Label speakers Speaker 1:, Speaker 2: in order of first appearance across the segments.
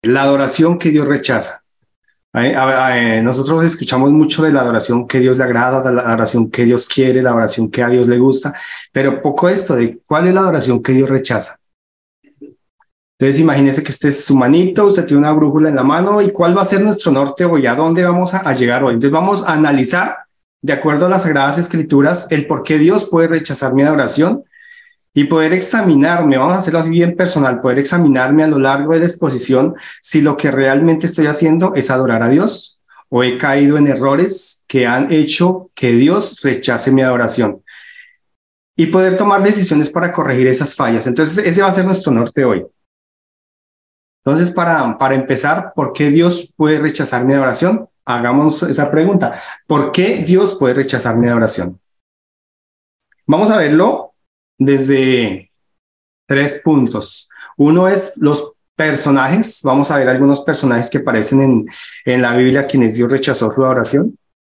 Speaker 1: La adoración que Dios rechaza. Nosotros escuchamos mucho de la adoración que Dios le agrada, de la adoración que Dios quiere, la adoración que a Dios le gusta, pero poco esto de cuál es la adoración que Dios rechaza. Entonces imagínese que este es su manito, usted tiene una brújula en la mano y cuál va a ser nuestro norte hoy, a dónde vamos a llegar hoy. Entonces vamos a analizar, de acuerdo a las Sagradas Escrituras, el por qué Dios puede rechazar mi adoración y poder examinarme, vamos a hacerlo así bien personal, poder examinarme a lo largo de la exposición si lo que realmente estoy haciendo es adorar a Dios o he caído en errores que han hecho que Dios rechace mi adoración y poder tomar decisiones para corregir esas fallas. Entonces, ese va a ser nuestro norte hoy. Entonces, para empezar, ¿por qué Dios puede rechazar mi adoración? Hagamos esa pregunta. ¿Por qué Dios puede rechazar mi adoración? Vamos a verlo desde tres puntos. Uno es los personajes. Vamos a ver algunos personajes que aparecen en la Biblia quienes Dios rechazó su adoración.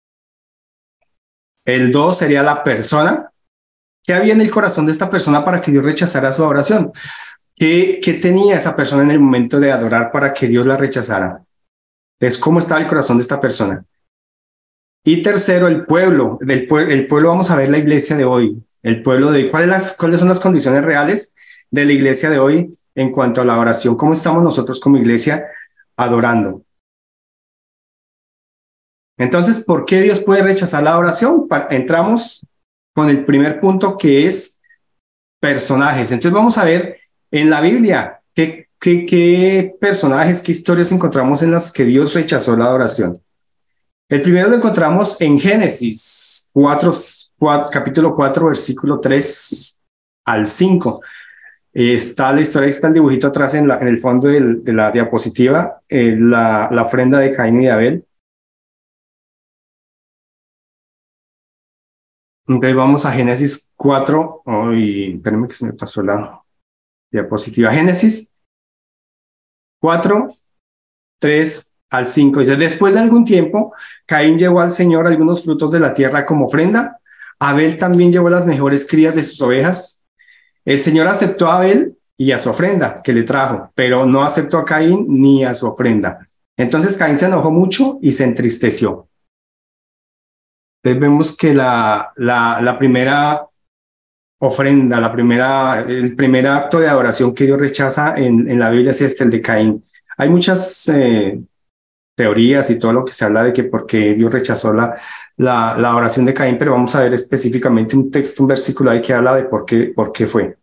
Speaker 1: El dos sería la persona. ¿Qué había en el corazón de esta persona para que Dios rechazara su adoración? ¿Qué tenía esa persona en el momento de adorar para que Dios la rechazara? Entonces, ¿cómo estaba el corazón de esta persona? Y tercero, el pueblo. El pueblo, vamos a ver la iglesia de hoy. El pueblo de hoy. ¿Cuáles son las condiciones reales de la iglesia de hoy en cuanto a la oración? ¿Cómo estamos nosotros como iglesia adorando? Entonces, ¿por qué Dios puede rechazar la oración? Entramos con el primer punto que es personajes. Entonces vamos a ver en la Biblia qué personajes, qué historias encontramos en las que Dios rechazó la adoración. El primero lo encontramos en Génesis 4, capítulo 4, versículo 3 al 5. Está la historia, está el dibujito atrás en el fondo de la diapositiva, la ofrenda de Caín y de Abel. Entonces vamos a Génesis 4. Ay, espérenme que se me pasó la diapositiva. Génesis 4, 3 al 5. Dice, después de algún tiempo, Caín llevó al Señor algunos frutos de la tierra como ofrenda. Abel también llevó las mejores crías de sus ovejas. El Señor aceptó a Abel y a su ofrenda que le trajo, pero no aceptó a Caín ni a su ofrenda. Entonces Caín se enojó mucho y se entristeció. Entonces vemos que la primera ofrenda, el primer acto de adoración que Dios rechaza en la Biblia es el de Caín. Hay muchas teorías y todo lo que se habla de que por qué Dios rechazó la oración de Caín, pero vamos a ver específicamente un texto, un versículo ahí que habla de por qué fue.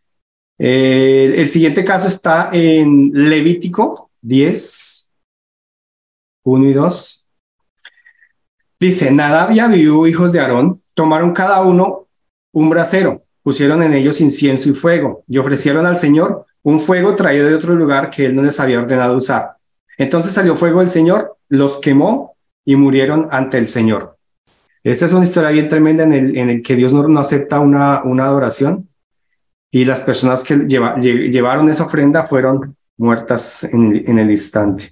Speaker 1: El siguiente caso está en Levítico 10, 1 y 2. Dice, Nadab y Abiú, hijos de Aarón, tomaron cada uno un brasero, pusieron en ellos incienso y fuego, y ofrecieron al Señor un fuego traído de otro lugar que él no les había ordenado usar. Entonces salió fuego del Señor, los quemó y murieron ante el Señor. Esta es una historia bien tremenda en el que Dios no acepta una adoración y las personas que llevaron esa ofrenda fueron muertas en el instante.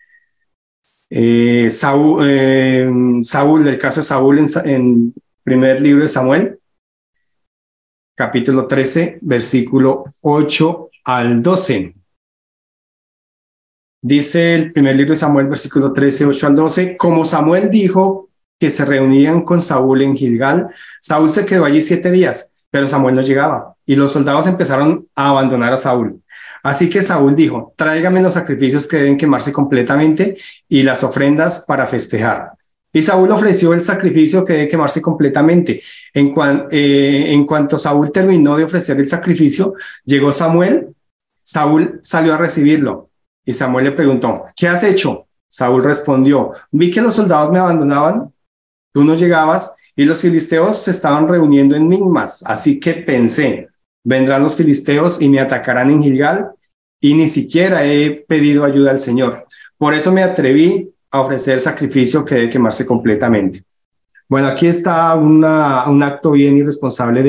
Speaker 1: Saúl, el caso de Saúl en primer libro de Samuel, capítulo 13, versículo 8 al 12. Dice el primer libro de Samuel, versículo 13, 8 al 12, como Samuel dijo que se reunían con Saúl en Gilgal, Saúl se quedó allí 7 días, pero Samuel no llegaba, y los soldados empezaron a abandonar a Saúl. Así que Saúl dijo, tráigame los sacrificios que deben quemarse completamente y las ofrendas para festejar. Y Saúl ofreció el sacrificio que debe quemarse completamente. En cuanto Saúl terminó de ofrecer el sacrificio, llegó Samuel. Saúl salió a recibirlo y Samuel le preguntó, ¿qué has hecho? Saúl respondió, vi que los soldados me abandonaban, tú no llegabas y los filisteos se estaban reuniendo en Migmas, así que pensé, vendrán los filisteos y me atacarán en Gilgal y ni siquiera he pedido ayuda al Señor. Por eso me atreví a ofrecer sacrificio que debe quemarse completamente. Bueno, aquí está un acto bien irresponsable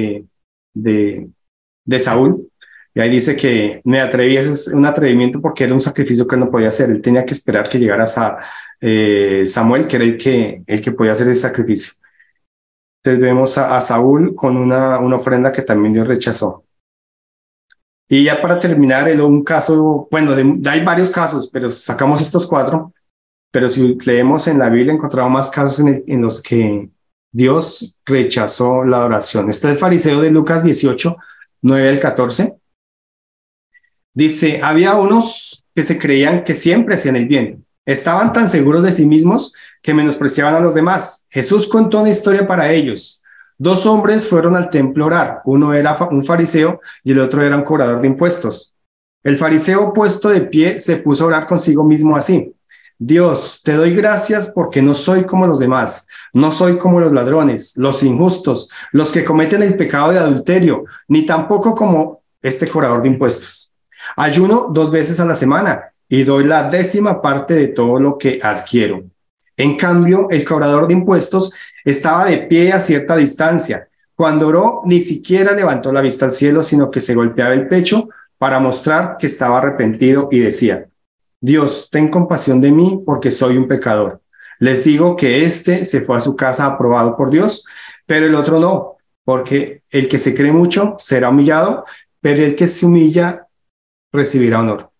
Speaker 1: de Saúl. Y ahí dice que me atreví, ese es un atrevimiento porque era un sacrificio que él no podía hacer. Él tenía que esperar que llegara Samuel, que era el que podía hacer ese sacrificio. Entonces vemos a Saúl con una ofrenda que también Dios rechazó. Y ya para terminar, un caso, bueno, hay varios casos, pero sacamos estos cuatro. Pero si leemos en la Biblia, encontramos más casos en los que Dios rechazó la oración. Este es el fariseo de Lucas 18, 9 al 14. Dice, había unos que se creían que siempre hacían el bien. Estaban tan seguros de sí mismos que menospreciaban a los demás. Jesús contó una historia para ellos. Dos hombres fueron al templo a orar. Uno era un fariseo y el otro era un cobrador de impuestos. El fariseo, puesto de pie, se puso a orar consigo mismo así: Dios, te doy gracias porque no soy como los demás, no soy como los ladrones, los injustos, los que cometen el pecado de adulterio, ni tampoco como este cobrador de impuestos. Ayuno 2 veces a la semana y doy la 10ª parte de todo lo que adquiero. En cambio, el cobrador de impuestos estaba de pie a cierta distancia. Cuando oró, ni siquiera levantó la vista al cielo, sino que se golpeaba el pecho para mostrar que estaba arrepentido y decía: Dios, ten compasión de mí porque soy un pecador. Les digo que este se fue a su casa aprobado por Dios, pero el otro no, porque el que se cree mucho será humillado, pero el que se humilla recibirá honor.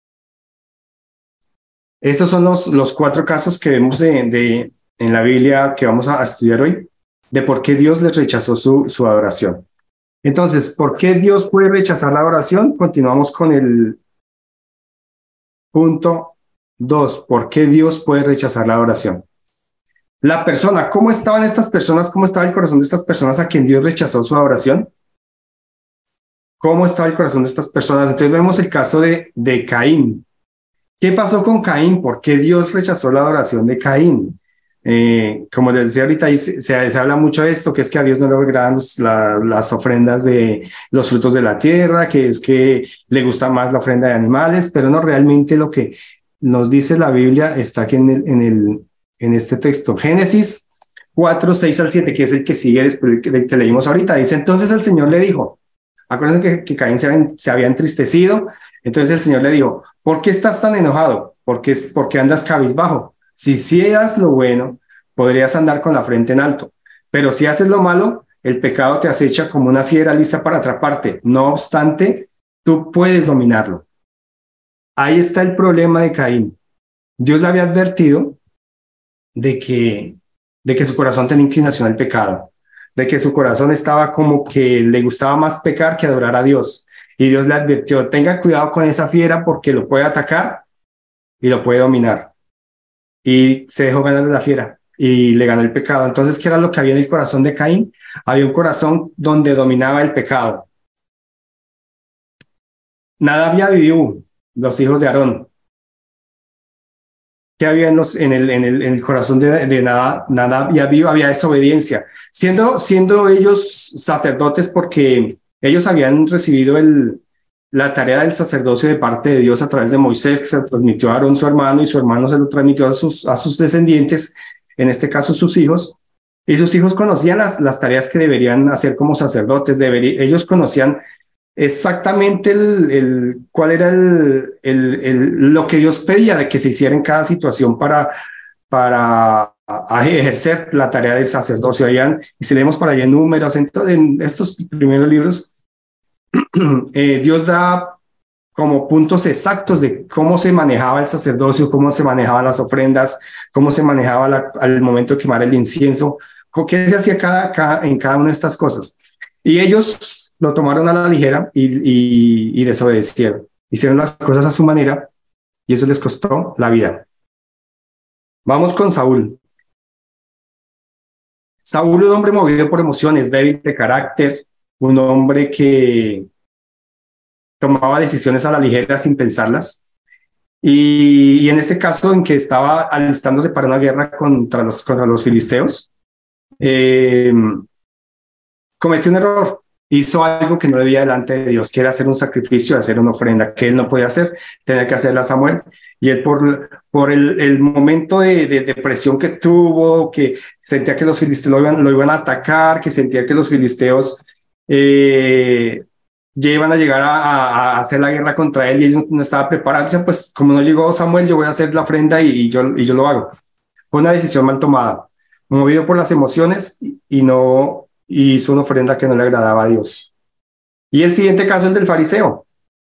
Speaker 1: Estos son los cuatro casos que vemos en la Biblia que vamos a estudiar hoy, de por qué Dios les rechazó su adoración. Entonces, ¿por qué Dios puede rechazar la adoración? Continuamos con el punto 2. ¿Por qué Dios puede rechazar la adoración? La persona, ¿cómo estaban estas personas? ¿Cómo estaba el corazón de estas personas a quien Dios rechazó su adoración? ¿Cómo estaba el corazón de estas personas? Entonces vemos el caso de Caín. ¿Qué pasó con Caín? ¿Por qué Dios rechazó la adoración de Caín? Como les decía ahorita, ahí se habla mucho de esto, que es que a Dios no le agradan las ofrendas de los frutos de la tierra, que es que le gusta más la ofrenda de animales, pero no, realmente lo que nos dice la Biblia está aquí en este texto. Génesis 4, 6 al 7, que es el que sigue después del que leímos ahorita. Dice, entonces el Señor le dijo, acuérdense que Caín se había entristecido, entonces el Señor le dijo, ¿por qué estás tan enojado? ¿Por qué andas cabizbajo? Si hicieras lo bueno, podrías andar con la frente en alto, pero si haces lo malo, el pecado te acecha como una fiera lista para atraparte. No obstante, tú puedes dominarlo. Ahí está el problema de Caín. Dios le había advertido de que su corazón tenía inclinación al pecado, de que su corazón estaba como que le gustaba más pecar que adorar a Dios. Y Dios le advirtió, tenga cuidado con esa fiera porque lo puede atacar y lo puede dominar. Y se dejó ganar de la fiera y le ganó el pecado. Entonces, ¿qué era lo que había en el corazón de Caín? Había un corazón donde dominaba el pecado. Nadab y Abiú, los hijos de Aarón. ¿Qué había en el corazón de Nadab y Abiú? Había desobediencia. Siendo ellos sacerdotes porque ellos habían recibido la tarea del sacerdocio de parte de Dios a través de Moisés, que se lo transmitió a Aarón, su hermano, y su hermano se lo transmitió a sus descendientes, en este caso sus hijos, y sus hijos conocían las tareas que deberían hacer como sacerdotes, ellos conocían exactamente cuál era lo que Dios pedía de que se hiciera en cada situación para ejercer la tarea del sacerdocio. Y si leemos para allá en Números, en estos primeros libros, Dios da como puntos exactos de cómo se manejaba el sacerdocio, cómo se manejaban las ofrendas, cómo se manejaba al momento de quemar el incienso, qué se hacía en cada una de estas cosas. Y ellos lo tomaron a la ligera y desobedecieron. Hicieron las cosas a su manera y eso les costó la vida. Vamos con Saúl. Saúl, un hombre movido por emociones, débil de carácter, un hombre que tomaba decisiones a la ligera sin pensarlas. Y en este caso en que estaba alistándose para una guerra contra los filisteos, cometió un error. Hizo algo que no debía delante de Dios, que era hacer un sacrificio, hacer una ofrenda, que él no podía hacer, tenía que hacerla a Samuel. Y él por el momento de presión que tuvo, que sentía que los filisteos lo iban a atacar, que sentía que los filisteos ya iban a llegar a hacer la guerra contra él y él no estaba preparado, pues como no llegó Samuel, yo voy a hacer la ofrenda y yo lo hago. Fue una decisión mal tomada, movido por las emociones y no hizo una ofrenda que no le agradaba a Dios. Y el siguiente caso es del fariseo.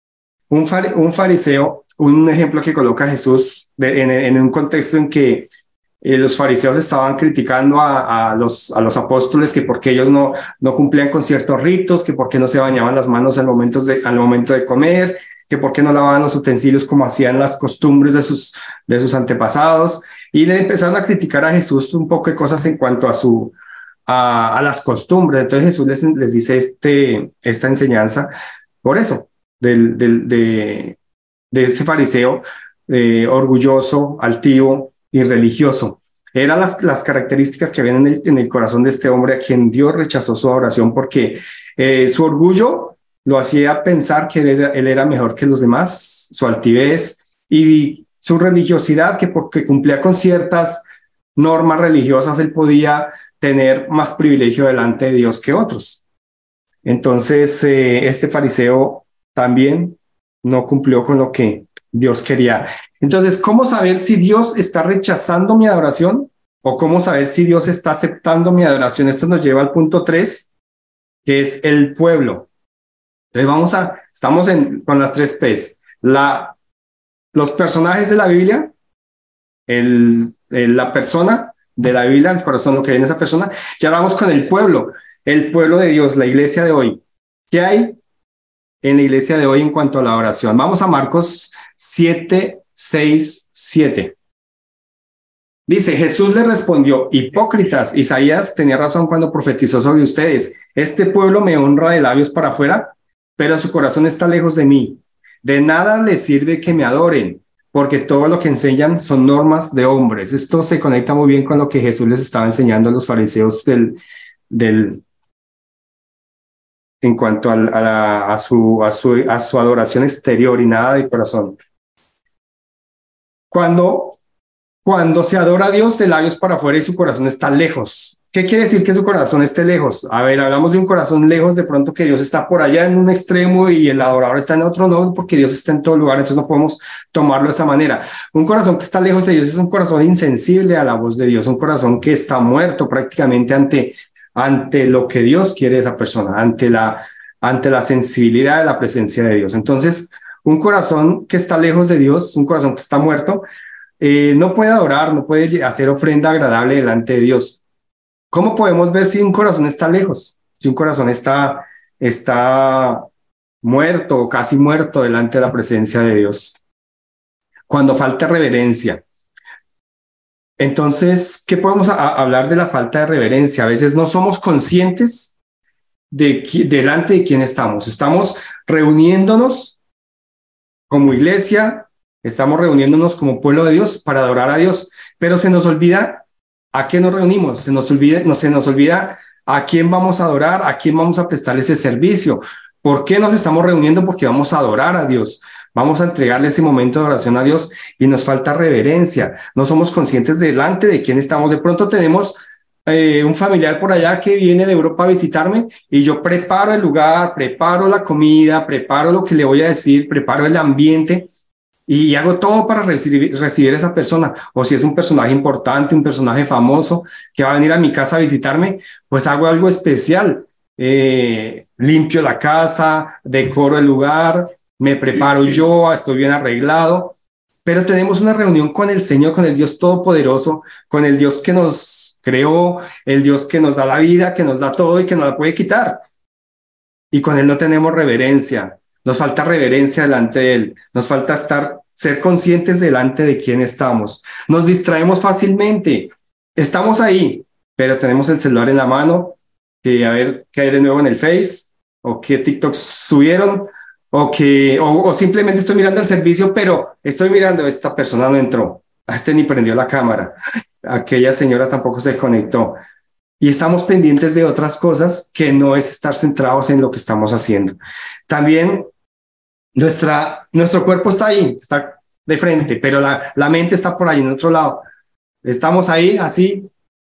Speaker 1: un fariseo, un ejemplo que coloca Jesús en un contexto en que los fariseos estaban criticando a los apóstoles que porque ellos no cumplían con ciertos ritos, que porque no se bañaban las manos al momento de comer, que porque no lavaban los utensilios como hacían las costumbres de sus antepasados. Y le empezaron a criticar a Jesús un poco de cosas en cuanto a las costumbres. Entonces Jesús les dice esta enseñanza por eso, de este fariseo orgulloso, altivo y religioso. Eran las características que habían en el corazón de este hombre a quien Dios rechazó su adoración porque su orgullo lo hacía pensar que él era mejor que los demás, su altivez y su religiosidad, que porque cumplía con ciertas normas religiosas, él podía tener más privilegio delante de Dios que otros. Entonces, este fariseo también no cumplió con lo que Dios quería. Entonces, ¿cómo saber si Dios está rechazando mi adoración o cómo saber si Dios está aceptando mi adoración? Esto nos lleva al punto 3, que es el pueblo. Entonces, estamos con las 3 P's. Los personajes de la Biblia, la persona de la Biblia, el corazón, lo que hay en esa persona. Ya vamos con el pueblo de Dios, la iglesia de hoy. ¿Qué hay en la iglesia de hoy en cuanto a la oración? Vamos a Marcos 7, 6, 7. Dice, Jesús le respondió, hipócritas, Isaías tenía razón cuando profetizó sobre ustedes. Este pueblo me honra de labios para afuera, pero su corazón está lejos de mí. De nada les sirve que me adoren, porque todo lo que enseñan son normas de hombres. Esto se conecta muy bien con lo que Jesús les estaba enseñando a los fariseos en cuanto a su adoración exterior y nada de corazón. Cuando se adora a Dios de labios para afuera y su corazón está lejos. ¿Qué quiere decir que su corazón esté lejos? A ver, hablamos de un corazón lejos, de pronto que Dios está por allá en un extremo y el adorador está en otro, no, porque Dios está en todo lugar, entonces no podemos tomarlo de esa manera. Un corazón que está lejos de Dios es un corazón insensible a la voz de Dios, un corazón que está muerto prácticamente ante lo que Dios quiere de esa persona, ante la sensibilidad de la presencia de Dios. Entonces, un corazón que está lejos de Dios, un corazón que está muerto, no puede adorar, no puede hacer ofrenda agradable delante de Dios. ¿Cómo podemos ver si un corazón está lejos? Si un corazón está muerto o casi muerto delante de la presencia de Dios. Cuando falta reverencia. Entonces, ¿qué podemos hablar de la falta de reverencia? A veces no somos conscientes delante de quién estamos. Estamos reuniéndonos como iglesia, estamos reuniéndonos como pueblo de Dios para adorar a Dios, pero se nos olvida a qué nos reunimos, se nos olvida a quién vamos a adorar, a quién vamos a prestar ese servicio. ¿Por qué nos estamos reuniendo? Porque vamos a adorar a Dios, vamos a entregarle ese momento de oración a Dios y nos falta reverencia, no somos conscientes delante de quién estamos. De pronto tenemos un familiar por allá que viene de Europa a visitarme y yo preparo el lugar, preparo la comida, preparo lo que le voy a decir, preparo el ambiente y hago todo para recibir a esa persona. O si es un personaje importante, un personaje famoso que va a venir a mi casa a visitarme, pues hago algo especial. Limpio la casa, decoro el lugar, me preparo yo, estoy bien arreglado, pero tenemos una reunión con el Señor, con el Dios Todopoderoso, con el Dios que nos creó, el Dios que nos da la vida, que nos da todo y que nos la puede quitar. Y con Él no tenemos reverencia, nos falta reverencia delante de Él, nos falta ser conscientes delante de quién estamos. Nos distraemos fácilmente, estamos ahí, pero tenemos el celular en la mano, a ver qué hay de nuevo en el Face, o qué TikTok subieron, o simplemente estoy mirando el servicio, pero estoy mirando, esta persona no entró, este ni prendió la cámara, aquella señora tampoco se conectó. Y estamos pendientes de otras cosas que no es estar centrados en lo que estamos haciendo. También nuestro cuerpo está ahí, está de frente, pero la mente está por ahí en otro lado. Estamos ahí así,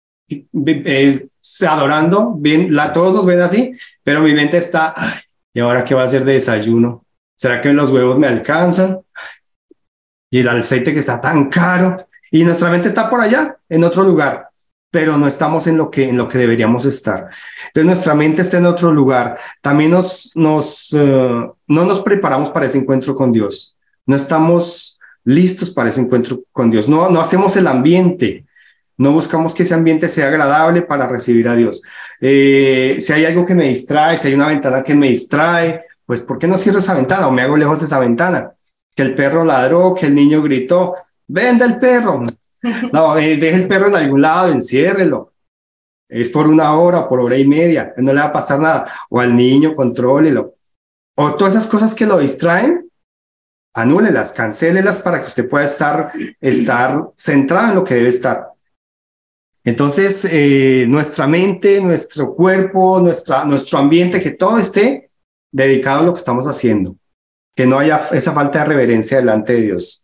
Speaker 1: adorando, bien, todos nos ven así, pero mi mente está, ay, ¿y ahora qué va a hacer de desayuno? ¿Será que los huevos me alcanzan? Y el aceite que está tan caro, y nuestra mente está por allá, en otro lugar. pero no estamos en lo que deberíamos estar. Entonces nuestra mente está en otro lugar. También no nos preparamos para ese encuentro con Dios. No estamos listos para ese encuentro con Dios. No hacemos el ambiente. No buscamos que ese ambiente sea agradable para recibir a Dios. Si hay algo que me distrae, si hay una ventana que me distrae, pues ¿por qué no cierro esa ventana o me hago lejos de esa ventana? Que el perro ladró, que el niño gritó, venda el perro. No, deje el perro en algún lado, enciérrelo. Es por una hora o por hora y media, no le va a pasar nada. O al niño, contrólelo. O todas esas cosas que lo distraen, anúlelas, cancélelas para que usted pueda estar centrado en lo que debe estar. Entonces, nuestra mente, nuestro cuerpo, nuestro ambiente, que todo esté dedicado a lo que estamos haciendo, que no haya esa falta de reverencia delante de Dios.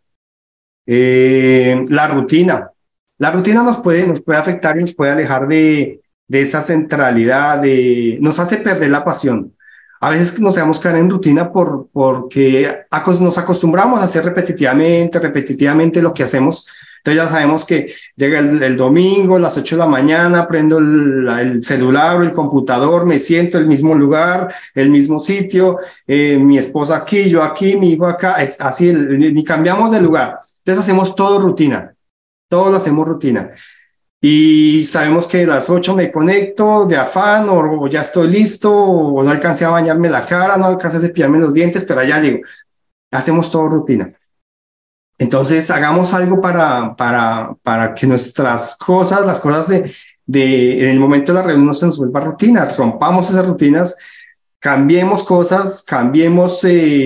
Speaker 1: La rutina. La rutina nos puede afectar y nos puede alejar de esa centralidad, nos hace perder la pasión. A veces nos dejamos caer en rutina porque nos acostumbramos a hacer repetitivamente lo que hacemos. Entonces ya sabemos que llega el domingo, a las 8 de la mañana, prendo el celular o el computador, me siento en el mismo lugar, el mismo sitio, mi esposa aquí, yo aquí, mi hijo acá, es así, ni cambiamos de lugar. Entonces hacemos todo rutina, todo lo hacemos rutina. Y sabemos que a las 8 me conecto de afán o ya estoy listo o no alcancé a bañarme la cara, no alcancé a cepillarme los dientes, pero allá llego. Hacemos todo rutina. Entonces hagamos algo para que nuestras cosas, las cosas en el momento de la reunión no se nos vuelva rutina, rompamos esas rutinas, cambiemos cosas, cambiemos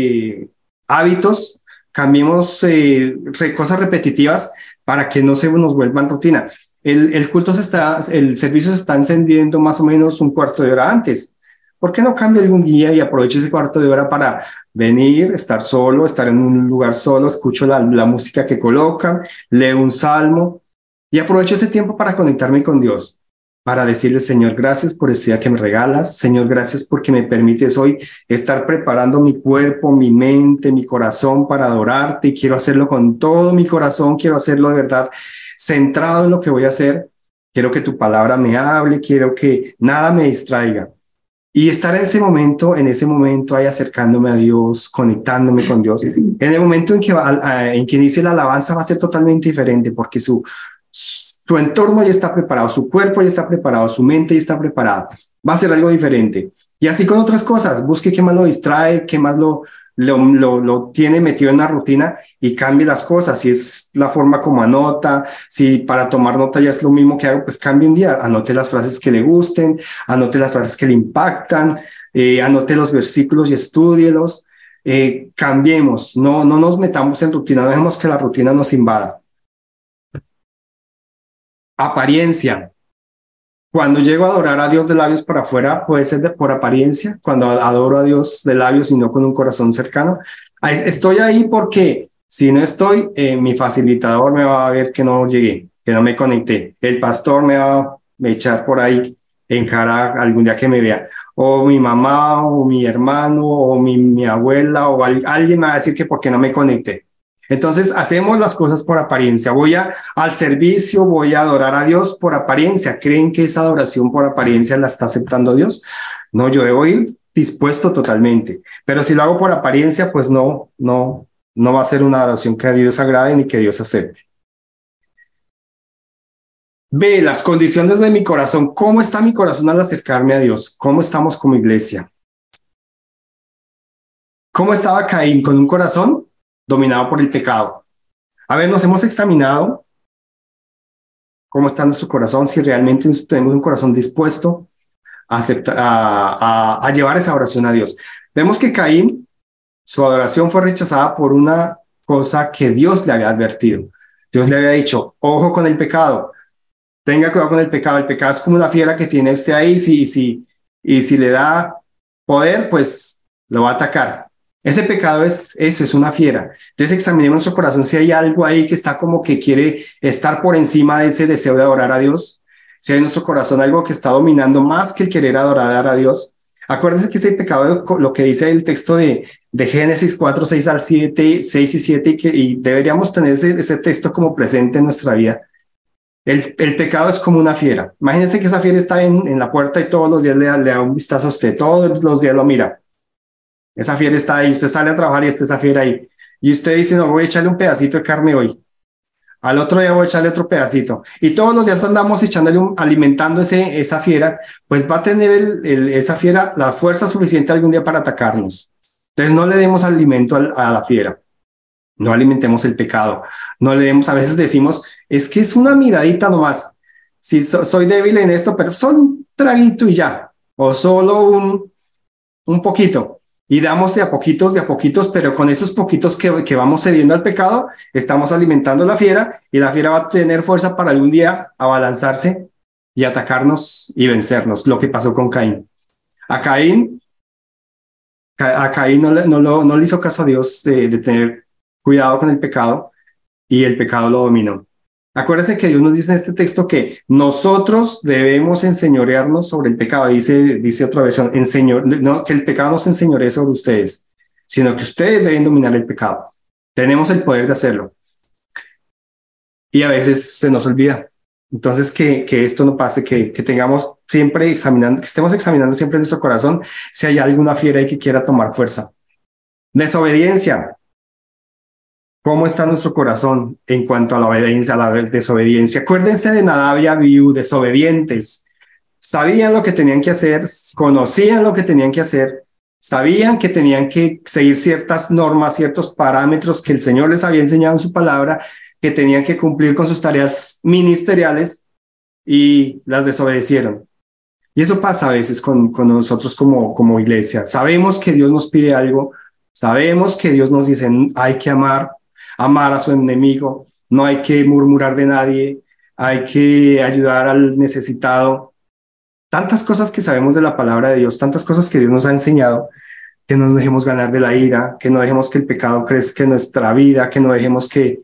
Speaker 1: hábitos, cambiemos cosas repetitivas para que no se nos vuelvan rutina. El servicio se está encendiendo más o menos un cuarto de hora antes. ¿Por qué no cambia algún día y aprovecho ese cuarto de hora para venir, estar solo, estar en un lugar solo, escucho la música que colocan, leo un salmo y aprovecho ese tiempo para conectarme con Dios, para decirle, Señor, gracias por este día que me regalas, Señor, gracias porque me permites hoy estar preparando mi cuerpo, mi mente, mi corazón para adorarte y quiero hacerlo con todo mi corazón, quiero hacerlo de verdad centrado en lo que voy a hacer, quiero que tu palabra me hable, quiero que nada me distraiga. Y estar en ese momento ahí acercándome a Dios, conectándome con Dios. En el momento en que inicie la alabanza va a ser totalmente diferente porque su entorno ya está preparado, su cuerpo ya está preparado, su mente ya está preparada. Va a ser algo diferente. Y así con otras cosas, busque qué más lo distrae, qué más lo tiene metido en la rutina y cambie las cosas. Si es la forma como anota, si para tomar nota ya es lo mismo que hago, pues cambie un día, anote las frases que le gusten, anote las frases que le impactan, anote los versículos y estúdielos. Cambiemos, no nos metamos en rutina, no dejemos que la rutina nos invada. Apariencia. Cuando llego a adorar a Dios de labios para afuera, puede ser por apariencia, cuando adoro a Dios de labios y no con un corazón cercano. Estoy ahí porque si no estoy, mi facilitador me va a ver que no llegué, que no me conecté. El pastor me va a echar por ahí en cara algún día que me vea. O mi mamá, o mi hermano, o mi abuela, o alguien me va a decir que por qué no me conecté. Entonces hacemos las cosas por apariencia. Voy al servicio, voy a adorar a Dios por apariencia. ¿Creen que esa adoración por apariencia la está aceptando Dios? No, yo debo ir dispuesto totalmente. Pero si lo hago por apariencia, pues no va a ser una adoración que a Dios agrade ni que Dios acepte. B, las condiciones de mi corazón. ¿Cómo está mi corazón al acercarme a Dios? ¿Cómo estamos como iglesia? ¿Cómo estaba Caín? ¿Con un corazón dominado por el pecado? A ver, nos hemos examinado cómo está nuestro corazón, si realmente tenemos un corazón dispuesto a llevar esa oración a Dios. Vemos que Caín, su adoración fue rechazada por una cosa que Dios le había advertido. Dios le había dicho, ojo con el pecado, tenga cuidado con el pecado es como una fiera que tiene usted ahí, y si le da poder, pues lo va a atacar. Ese pecado es eso, es una fiera. Entonces examinemos nuestro corazón si hay algo ahí que está como que quiere estar por encima de ese deseo de adorar a Dios. Si hay en nuestro corazón algo que está dominando más que el querer adorar a Dios. Acuérdense que ese pecado, lo que dice el texto de Génesis 4, 6 al 7, 6 y 7, y deberíamos tener ese texto como presente en nuestra vida. El pecado es como una fiera. Imagínense que esa fiera está en la puerta y todos los días le da un vistazo a usted, todos los días lo mira. Esa fiera está ahí, usted sale a trabajar y está esa fiera ahí. Y usted dice, no, voy a echarle un pedacito de carne hoy. Al otro día voy a echarle otro pedacito. Y todos los días andamos echándole alimentando esa fiera, pues va a tener esa fiera la fuerza suficiente algún día para atacarnos. Entonces no le demos alimento a la fiera. No alimentemos el pecado. No le demos, a veces decimos, es que es una miradita nomás. Si soy débil en esto, pero solo un traguito y ya. O solo un poquito. Y damos de a poquitos, pero con esos poquitos que vamos cediendo al pecado, estamos alimentando la fiera y la fiera va a tener fuerza para algún día abalanzarse y atacarnos y vencernos, lo que pasó con Caín. A Caín, a Caín no le hizo caso a Dios de tener cuidado con el pecado y el pecado lo dominó. Acuérdense que Dios nos dice en este texto que nosotros debemos enseñorearnos sobre el pecado. Dice otra versión, no, que el pecado no se enseñoree sobre ustedes, sino que ustedes deben dominar el pecado. Tenemos el poder de hacerlo. Y a veces se nos olvida. Entonces, que esto no pase, que tengamos siempre examinando, que estemos examinando siempre en nuestro corazón si hay alguna fiera ahí que quiera tomar fuerza. Desobediencia. ¿Cómo está nuestro corazón en cuanto a la obediencia, a la desobediencia? Acuérdense de Nadab y Abiú, desobedientes. Sabían lo que tenían que hacer, conocían lo que tenían que hacer, sabían que tenían que seguir ciertas normas, ciertos parámetros que el Señor les había enseñado en su palabra, que tenían que cumplir con sus tareas ministeriales y las desobedecieron. Y eso pasa a veces con nosotros como iglesia. Sabemos que Dios nos pide algo, sabemos que Dios nos dice hay que amar a su enemigo, no hay que murmurar de nadie, hay que ayudar al necesitado. Tantas cosas que sabemos de la palabra de Dios, tantas cosas que Dios nos ha enseñado, que no nos dejemos ganar de la ira, que no dejemos que el pecado crezca en nuestra vida, que no dejemos que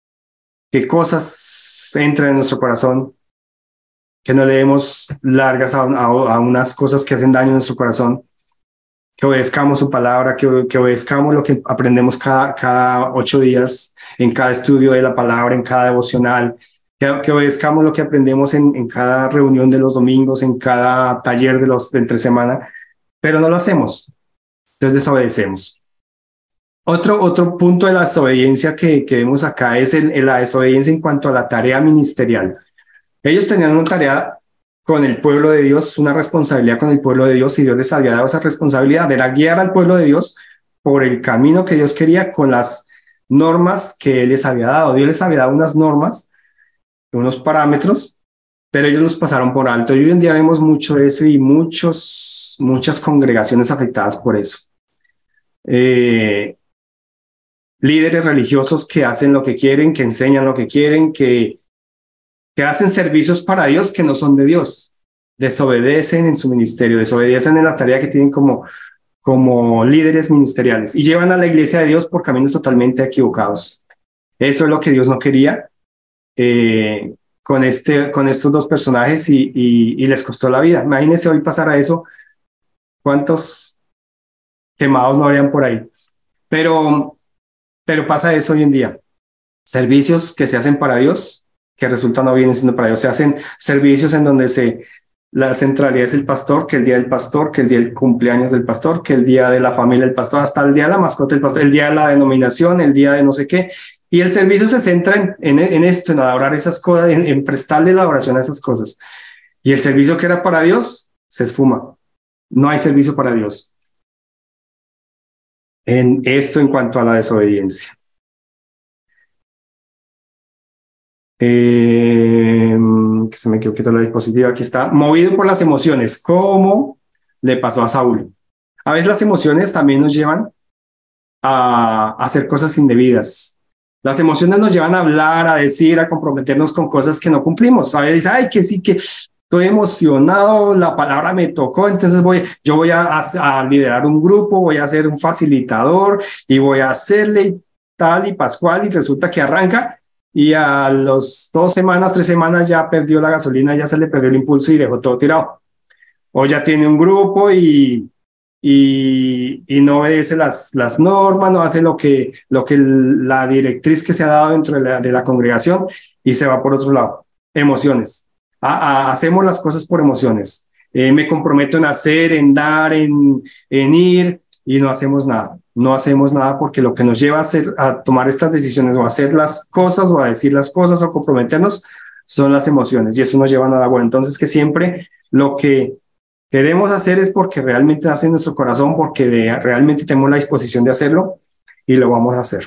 Speaker 1: cosas entren en nuestro corazón, que no le demos largas a unas cosas que hacen daño en nuestro corazón, que obedezcamos su palabra, que obedezcamos lo que aprendemos cada 8 días, en cada estudio de la palabra, en cada devocional, que obedezcamos lo que aprendemos en cada reunión de los domingos, en cada taller de entre semana, pero no lo hacemos, entonces desobedecemos. Otro punto de la desobediencia que vemos acá es la desobediencia en cuanto a la tarea ministerial. Ellos tenían una tarea con el pueblo de Dios, una responsabilidad con el pueblo de Dios, y Dios les había dado esa responsabilidad, era guiar al pueblo de Dios por el camino que Dios quería con las normas que Él les había dado. Dios les había dado unas normas, unos parámetros, pero ellos los pasaron por alto. Y hoy en día vemos mucho eso y muchas congregaciones afectadas por eso. Líderes religiosos que hacen lo que quieren, que enseñan lo que quieren, que hacen servicios para Dios que no son de Dios, desobedecen en su ministerio, desobedecen en la tarea que tienen como líderes ministeriales y llevan a la iglesia de Dios por caminos totalmente equivocados. Eso es lo que Dios no quería con estos dos personajes y les costó la vida. Imagínense hoy pasar a eso, cuántos quemados no habrían por ahí. Pero pasa eso hoy en día. Servicios que se hacen para Dios, que resultan no vienen siendo para Dios. Se hacen servicios en donde la centralidad es el pastor, que el día del pastor, que el día del cumpleaños del pastor, que el día de la familia del pastor, hasta el día de la mascota del pastor, el día de la denominación, el día de no sé qué. Y el servicio se centra en esto, en adorar esas cosas, en prestarle la adoración a esas cosas. Y el servicio que era para Dios se esfuma. No hay servicio para Dios. En esto en cuanto a la desobediencia. Que se me quedó quitar la diapositiva, aquí está, movido por las emociones, como le pasó a Saúl. A veces las emociones también nos llevan a hacer cosas indebidas. Las emociones nos llevan a hablar, a decir, a comprometernos con cosas que no cumplimos. A veces dice, ay, que sí, que estoy emocionado, la palabra me tocó, entonces yo voy a liderar un grupo, voy a ser un facilitador y voy a hacerle tal y pascual, y resulta que arranca y a los 2 semanas, 3 semanas ya perdió la gasolina, ya se le perdió el impulso y dejó todo tirado. O ya tiene un grupo y no obedece las normas, no hace lo que la directriz que se ha dado dentro de la congregación y se va por otro lado. emociones. Hacemos las cosas por emociones. Me comprometo en hacer, en dar, en ir y no hacemos nada. No hacemos nada porque lo que nos lleva a hacer, a tomar estas decisiones o a hacer las cosas o a decir las cosas o comprometernos son las emociones y eso no lleva a nada bueno. Entonces que siempre lo que queremos hacer es porque realmente nace en nuestro corazón, porque realmente tenemos la disposición de hacerlo y lo vamos a hacer.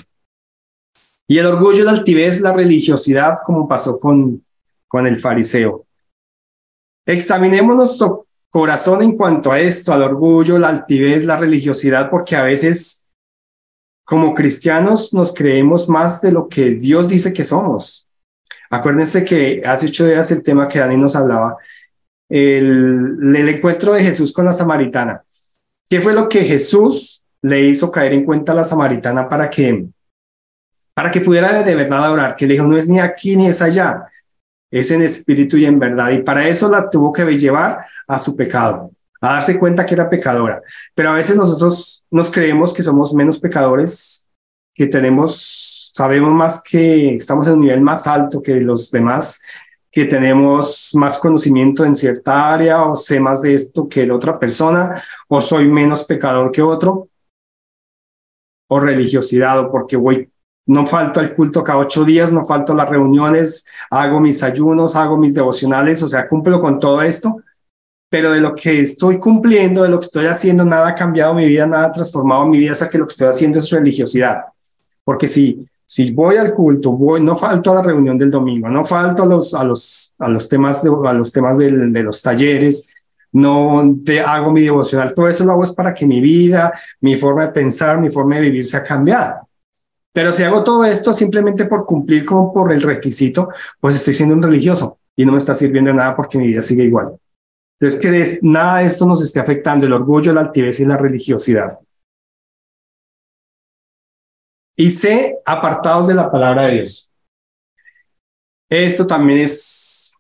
Speaker 1: Y el orgullo, la altivez, la religiosidad, como pasó con el fariseo. Examinemos nuestro corazón en cuanto a esto, al orgullo, la altivez, la religiosidad, porque a veces como cristianos nos creemos más de lo que Dios dice que somos. Acuérdense que hace 8 días el tema que Dani nos hablaba, el encuentro de Jesús con la samaritana. ¿Qué fue lo que Jesús le hizo caer en cuenta a la samaritana para que pudiera de verdad adorar? Que le dijo, no es ni aquí ni es allá, es en espíritu y en verdad. Y para eso la tuvo que llevar a su pecado, a darse cuenta que era pecadora. Pero a veces nosotros nos creemos que somos menos pecadores, que sabemos más, que estamos en un nivel más alto que los demás, que tenemos más conocimiento en cierta área o sé más de esto que la otra persona, o soy menos pecador que otro, o religiosidad, o porque no falto al culto cada 8 días, no falto a las reuniones, hago mis ayunos, hago mis devocionales, o sea, cumplo con todo esto, pero de lo que estoy cumpliendo, de lo que estoy haciendo, nada ha cambiado mi vida, nada ha transformado mi vida, o sea que lo que estoy haciendo es religiosidad. Porque si voy al culto, no falto a la reunión del domingo, no falto a los temas de los talleres, no hago mi devocional, todo eso lo hago es para que mi vida, mi forma de pensar, mi forma de vivir sea cambiada. Pero si hago todo esto simplemente por cumplir como por el requisito, pues estoy siendo un religioso y no me está sirviendo de nada porque mi vida sigue igual. Entonces, que nada de esto nos esté afectando, el orgullo, la altivez y la religiosidad. Y C, apartados de la palabra de Dios. Esto también es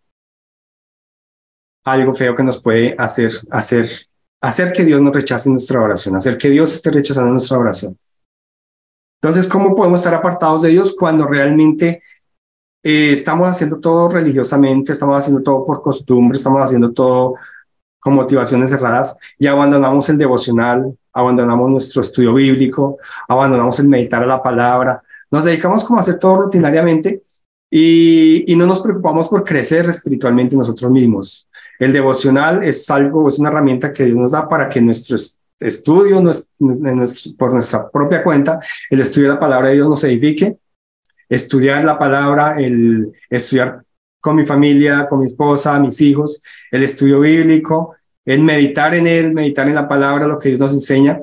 Speaker 1: algo feo que nos puede hacer que Dios nos rechace nuestra oración, hacer que Dios esté rechazando nuestra oración. Entonces, ¿cómo podemos estar apartados de Dios cuando realmente estamos haciendo todo religiosamente, estamos haciendo todo por costumbre, estamos haciendo todo con motivaciones cerradas y abandonamos el devocional, abandonamos nuestro estudio bíblico, abandonamos el meditar a la palabra, nos dedicamos como a hacer todo rutinariamente y no nos preocupamos por crecer espiritualmente nosotros mismos? El devocional es una herramienta que Dios nos da para que nuestro estudio, por nuestra propia cuenta, el estudio de la palabra de Dios nos edifique. Estudiar la palabra, el estudiar con mi familia, con mi esposa, mis hijos, el estudio bíblico, el meditar en él, meditar en la palabra, lo que Dios nos enseña.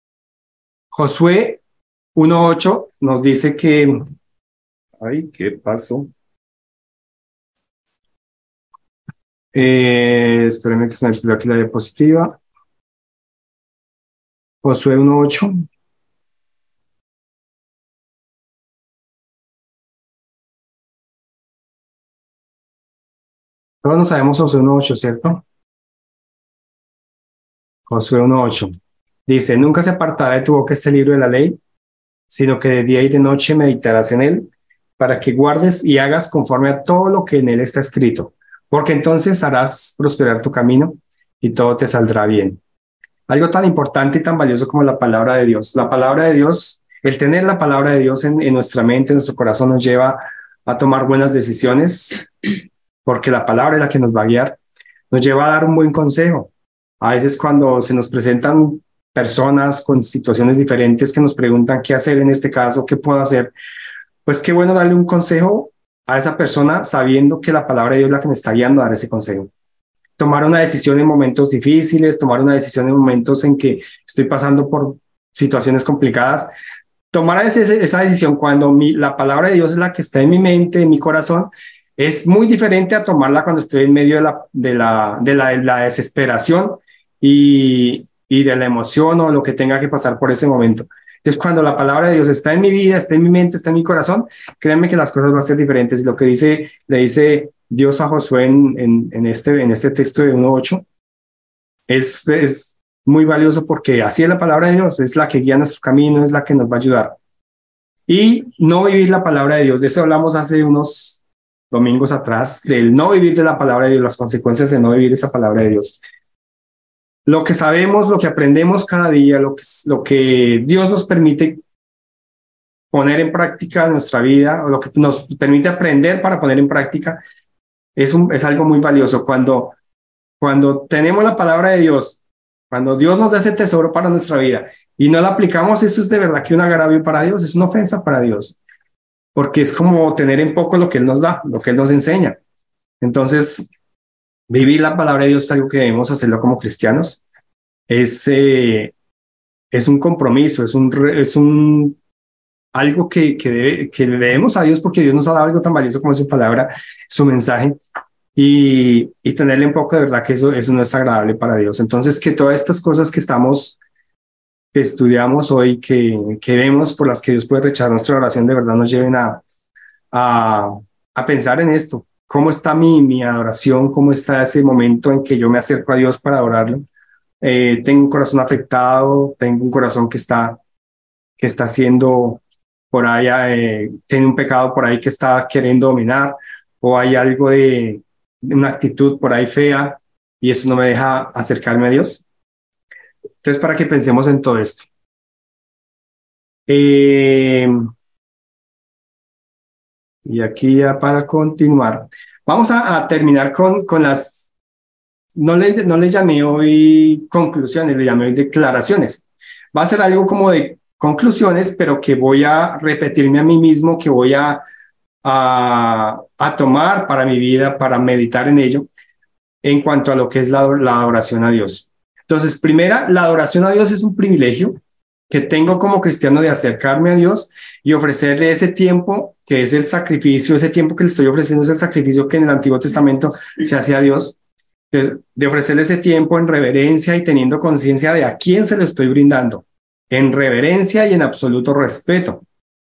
Speaker 1: Josué 1:8 nos dice que... Ay, ¿qué pasó? Espérenme que se me explotó aquí la diapositiva. Josué 1:8. Todos no sabemos Josué 1:8, ¿cierto? Josué 1:8. Dice, nunca se apartará de tu boca este libro de la ley, sino que de día y de noche meditarás en él, para que guardes y hagas conforme a todo lo que en él está escrito, porque entonces harás prosperar tu camino y todo te saldrá bien. Algo tan importante y tan valioso como la palabra de Dios. La palabra de Dios, el tener la palabra de Dios en nuestra mente, en nuestro corazón, nos lleva a tomar buenas decisiones, porque la palabra es la que nos va a guiar, nos lleva a dar un buen consejo. A veces cuando se nos presentan personas con situaciones diferentes que nos preguntan qué hacer en este caso, qué puedo hacer, pues qué bueno darle un consejo a esa persona sabiendo que la palabra de Dios es la que me está guiando a dar ese consejo. Tomar una decisión en momentos difíciles, tomar una decisión en momentos en que estoy pasando por situaciones complicadas, tomar esa decisión cuando la palabra de Dios es la que está en mi mente, en mi corazón, es muy diferente a tomarla cuando estoy en medio de la desesperación y de la emoción o lo que tenga que pasar por ese momento. Entonces, cuando la palabra de Dios está en mi vida, está en mi mente, está en mi corazón, créanme que las cosas van a ser diferentes. Y lo que le dice Dios a Josué en este texto de 1:8 es muy valioso porque así es la palabra de Dios, es la que guía nuestro camino, es la que nos va a ayudar. Y no vivir la palabra de Dios, de eso hablamos hace domingos atrás, del no vivir de la palabra de Dios, las consecuencias de no vivir esa palabra de Dios. Lo que sabemos, lo que aprendemos cada día, lo que Dios nos permite poner en práctica en nuestra vida, o lo que nos permite aprender para poner en práctica, es algo muy valioso. Cuando tenemos la palabra de Dios, cuando Dios nos da ese tesoro para nuestra vida y no la aplicamos, eso es de verdad que un agravio para Dios, es una ofensa para Dios, porque es como tener en poco lo que Él nos da, lo que Él nos enseña. Entonces, vivir la palabra de Dios es algo que debemos hacerlo como cristianos. Es un compromiso, es algo que le debemos a Dios, porque Dios nos ha dado algo tan valioso como su palabra, su mensaje, y tenerle un poco de verdad que eso no es agradable para Dios. Entonces, que todas estas cosas que estudiamos hoy, que vemos, por las que Dios puede rechazar nuestra oración, de verdad nos lleven a, a pensar en esto. ¿Cómo está mi adoración? ¿Cómo está ese momento en que yo me acerco a Dios para adorarlo? Tengo un corazón afectado, tengo un corazón que está haciendo por ahí, tiene un pecado por ahí que está queriendo dominar, o hay algo de una actitud por ahí fea y eso no me deja acercarme a Dios. Entonces, para que pensemos en todo esto. Y aquí ya para continuar, vamos a terminar con las, no le llamé hoy conclusiones, le llamé hoy declaraciones. Va a ser algo como de conclusiones, pero que voy a repetirme a mí mismo, que voy a tomar para mi vida, para meditar en ello, en cuanto a lo que es la adoración a Dios. Entonces, primera, la adoración a Dios es un privilegio que tengo como cristiano de acercarme a Dios y ofrecerle ese tiempo que es el sacrificio, ese tiempo que le estoy ofreciendo es el sacrificio que en el Antiguo Testamento se hacía a Dios. Entonces, de ofrecerle ese tiempo en reverencia y teniendo conciencia de a quién se lo estoy brindando, en reverencia y en absoluto respeto.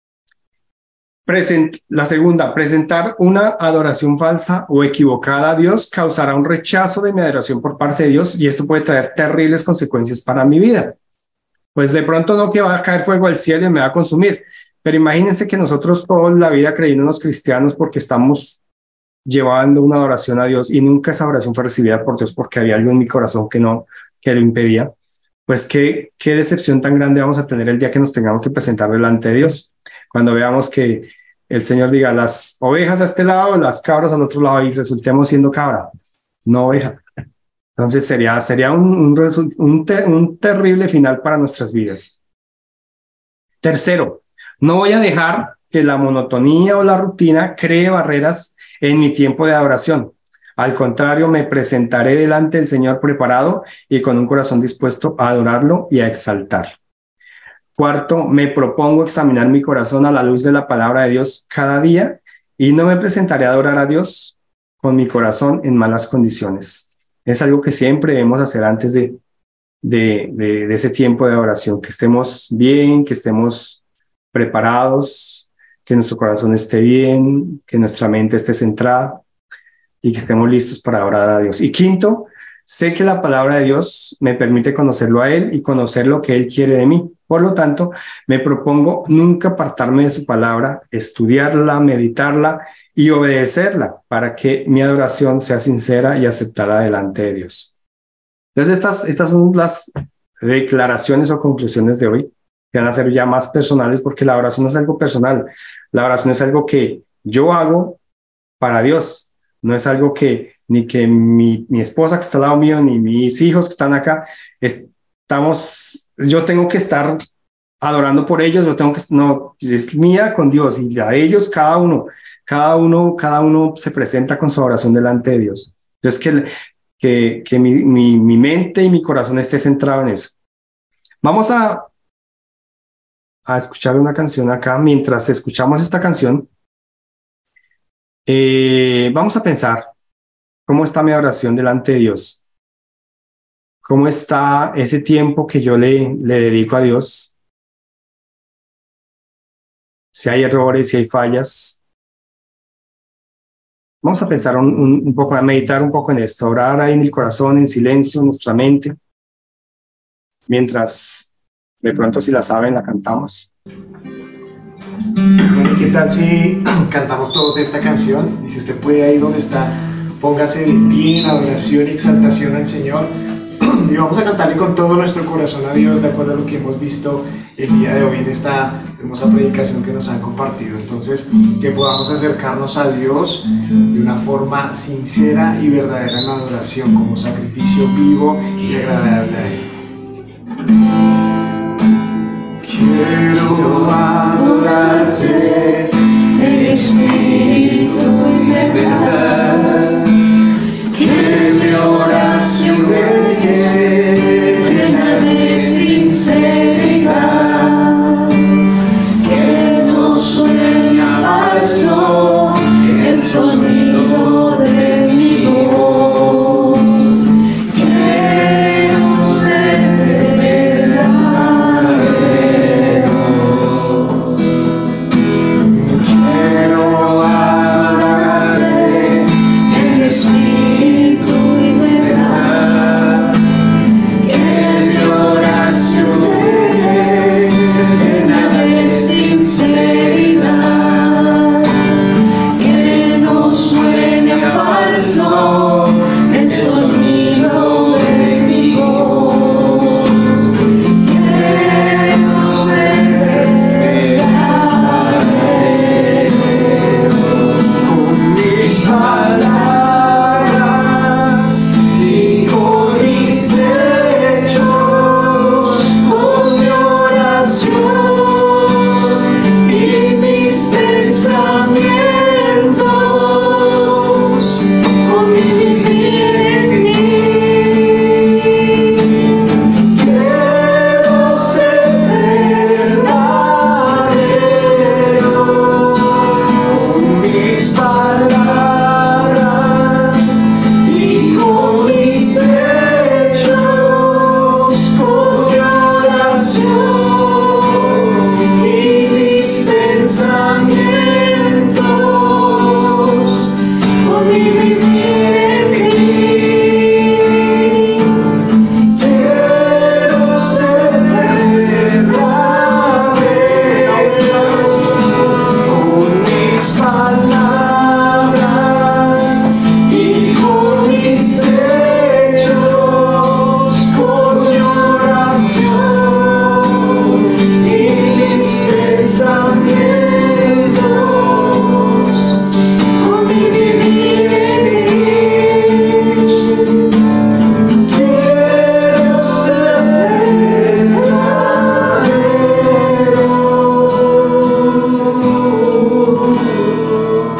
Speaker 1: La segunda, presentar una adoración falsa o equivocada a Dios causará un rechazo de mi adoración por parte de Dios y esto puede traer terribles consecuencias para mi vida. Pues de pronto no que va a caer fuego al cielo y me va a consumir, pero imagínense que nosotros toda la vida creyéndonos cristianos porque estamos llevando una adoración a Dios y nunca esa oración fue recibida por Dios porque había algo en mi corazón que lo impedía. Pues qué decepción tan grande vamos a tener el día que nos tengamos que presentar delante de Dios, cuando veamos que el Señor diga las ovejas a este lado, las cabras al otro lado y resultemos siendo cabra, no oveja. Entonces sería un terrible final para nuestras vidas. Tercero, no voy a dejar que la monotonía o la rutina cree barreras en mi tiempo de adoración. Al contrario, me presentaré delante del Señor preparado y con un corazón dispuesto a adorarlo y a exaltarlo. Cuarto, me propongo examinar mi corazón a la luz de la palabra de Dios cada día y no me presentaré a adorar a Dios con mi corazón en malas condiciones. Es algo que siempre debemos hacer antes de ese tiempo de adoración, que estemos bien, que estemos preparados, que nuestro corazón esté bien, que nuestra mente esté centrada y que estemos listos para adorar a Dios. Y quinto, sé que la palabra de Dios me permite conocerlo a Él y conocer lo que Él quiere de mí. Por lo tanto, me propongo nunca apartarme de su palabra, estudiarla, meditarla y obedecerla para que mi adoración sea sincera y aceptada delante de Dios. Entonces, estas son las declaraciones o conclusiones de hoy, que van a ser ya más personales, porque la oración no es algo personal. La oración es algo que yo hago para Dios. No es algo que ni que mi esposa que está al lado mío, ni mis hijos que están acá, yo tengo que estar adorando por ellos, no, es mía con Dios y a ellos cada uno se presenta con su oración delante de Dios. Entonces, que mi mente y mi corazón esté centrado en eso. Vamos a escuchar una canción acá. Mientras escuchamos esta canción, vamos a pensar cómo está mi oración delante de Dios. ¿Cómo está ese tiempo que yo le dedico a Dios? Si hay errores, si hay fallas. Vamos a pensar un poco, a meditar un poco en esto, orar ahí en el corazón, en silencio, en nuestra mente, mientras de pronto si la saben, la cantamos.
Speaker 2: Bueno, ¿y qué tal si cantamos todos esta canción? Y si usted puede ahí donde está, póngase de pie en adoración y exaltación al Señor. Y vamos a cantarle con todo nuestro corazón a Dios, de acuerdo a lo que hemos visto el día de hoy en esta hermosa predicación que nos han compartido. Entonces, que podamos acercarnos a Dios de una forma sincera y verdadera en adoración, como sacrificio vivo y agradable a Él. Quiero adorarte en espíritu y verdad, que mi oración llegue llena de sinceridad, que no suene falso el sonido de mi voz, que no sea verdadero. Quiero adorarte en espíritu y verdad, que mi oración llegue llena de sinceridad, que no suene falso el sonido de mi voz, que no suene verdadero. Con mis palabras y con mis hechos, con mi oración y mis pensamientos, con mi vivir en ti, quiero ser verdadero. Con mis palabras y con mis hechos, con mi oración y mis pensamientos, con mi vivir en ti, quiero ser verdadero. Con mis palabras y con mis hechos, con mi oración y mis pensamientos, con mi vivir en ti, quiero ser verdadero.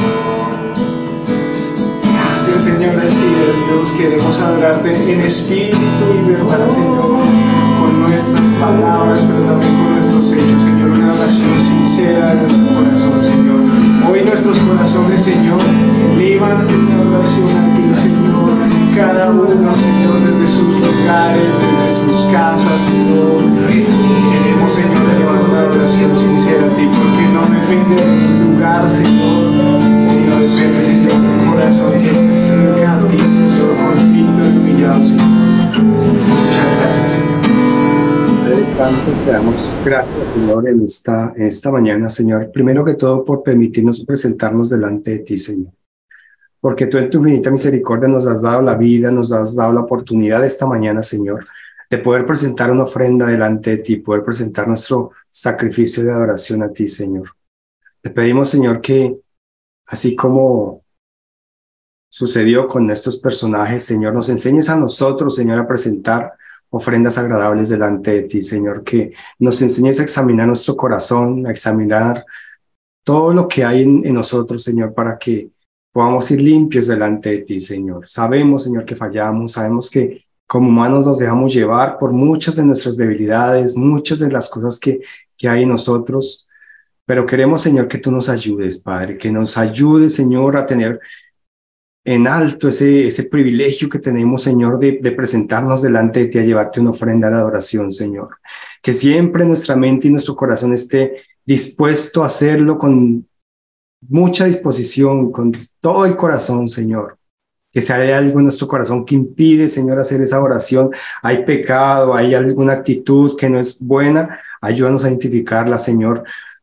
Speaker 2: Sí, Señor, así es, Dios. Queremos adorarte en espíritu y verdad, Señor, con nuestras palabras, pero también con nuestros hechos, Señor. Una oración sincera de nuestro corazón, Señor. Hoy nuestros corazones, Señor, elevan una oración a ti, Señor. Cada uno, Señor, desde sus lugares, desde sus casas, Señor. Queremos, Señor, elevar una oración sincera a ti, porque no depende de un lugar, Señor, sino depende, Señor, de un corazón que se acerca a ti, Señor, con espíritu humillado, Señor. Muchas gracias, Señor.
Speaker 1: Padre Santo, te damos gracias, Señor, en esta mañana, Señor. Primero que todo, por permitirnos presentarnos delante de ti, Señor. Porque tú en tu infinita misericordia nos has dado la vida, nos has dado la oportunidad esta mañana, Señor, de poder presentar una ofrenda delante de ti, poder presentar nuestro sacrificio de adoración a ti, Señor. Te pedimos, Señor, que así como sucedió con estos personajes, Señor, nos enseñes a nosotros, Señor, a presentar ofrendas agradables delante de ti, Señor, que nos enseñes a examinar nuestro corazón, a examinar todo lo que hay en nosotros, Señor, para que podamos ir limpios delante de ti, Señor. Sabemos, Señor, que fallamos, sabemos que como humanos nos dejamos llevar por muchas de nuestras debilidades, muchas de las cosas que hay en nosotros, pero queremos, Señor, que tú nos ayudes, Padre, que nos ayudes, Señor, a tener en alto ese privilegio que tenemos, Señor, de presentarnos delante de ti, a llevarte una ofrenda de adoración, Señor. Que siempre nuestra mente y nuestro corazón esté dispuesto a hacerlo con mucha disposición, con todo el corazón, Señor. Que si hay algo en nuestro corazón que impide, Señor, hacer esa oración, hay pecado, hay alguna actitud que no es buena, ayúdanos a identificarla, Señor.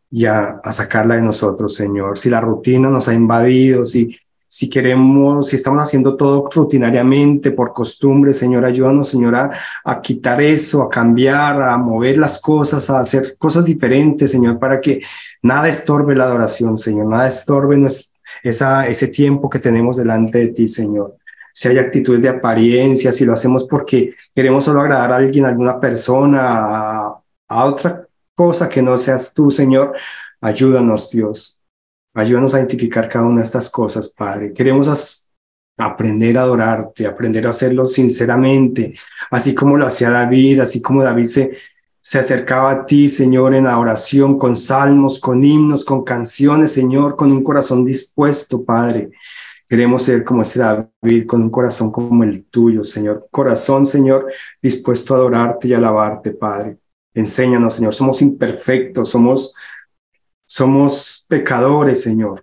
Speaker 1: y a sacarla de nosotros, Señor. Si la rutina nos ha invadido, si queremos, si estamos haciendo todo rutinariamente por costumbre, Señor, ayúdanos, Señor, a quitar eso, a cambiar, a mover las cosas, a hacer cosas diferentes, Señor, para que nada estorbe la adoración, Señor, nada estorbe ese tiempo que tenemos delante de ti, Señor. Si hay actitudes de apariencia, si lo hacemos porque queremos solo agradar a alguien, a alguna persona, a otra cosa que no seas tú, Señor, ayúdanos, Dios. Ayúdanos a identificar cada una de estas cosas, Padre. Queremos aprender a adorarte, aprender a hacerlo sinceramente, así como lo hacía David, así como David se acercaba a ti, Señor, en la oración, con salmos, con himnos, con canciones, Señor, con un corazón dispuesto, Padre. Queremos ser como ese David, con un corazón como el tuyo, Señor. Corazón, Señor, dispuesto a adorarte y alabarte, Padre. Enséñanos, Señor. Somos imperfectos, somos pecadores, Señor,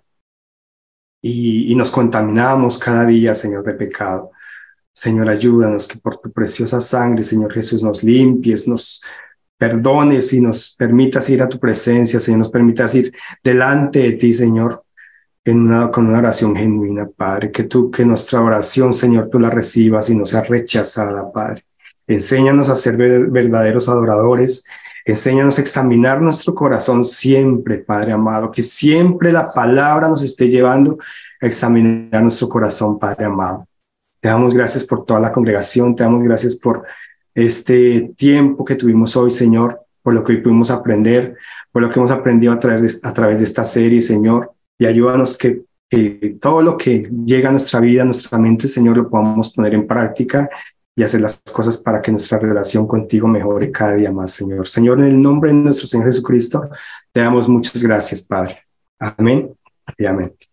Speaker 1: y nos contaminamos cada día, Señor, de pecado. Señor, ayúdanos que por tu preciosa sangre, Señor Jesús, nos limpies, nos perdones y nos permitas ir a tu presencia, Señor, nos permitas ir delante de ti, Señor, con una oración genuina, Padre, que nuestra oración, Señor, tú la recibas y no sea rechazada, Padre. Enséñanos a ser verdaderos adoradores. Enséñanos a examinar nuestro corazón siempre, Padre amado, que siempre la palabra nos esté llevando a examinar nuestro corazón, Padre amado. Te damos gracias por toda la congregación, te damos gracias por este tiempo que tuvimos hoy, Señor, por lo que hoy pudimos aprender, por lo que hemos aprendido a través de esta serie, Señor, y ayúdanos que todo lo que llega a nuestra vida, a nuestra mente, Señor, lo podamos poner en práctica y hacer las cosas para que nuestra relación contigo mejore cada día más, Señor. Señor, en el nombre de nuestro Señor Jesucristo, te damos muchas gracias, Padre. Amén y amén.